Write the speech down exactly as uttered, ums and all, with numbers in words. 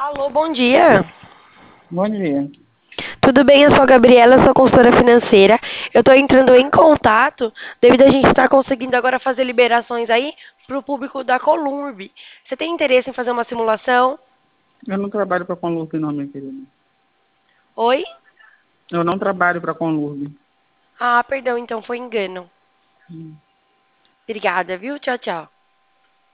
Alô, bom dia. Bom dia. Tudo bem? Eu sou a Gabriela, sou consultora financeira. Eu estou entrando em contato devido a gente estar conseguindo agora fazer liberações aí para o público da Columbi. Você tem interesse em fazer uma simulação? Eu não trabalho para Conlurb, não, minha querida. Oi? Eu não trabalho para Conlurb. Ah, perdão, então foi engano. Hum. Obrigada, viu? Tchau, tchau.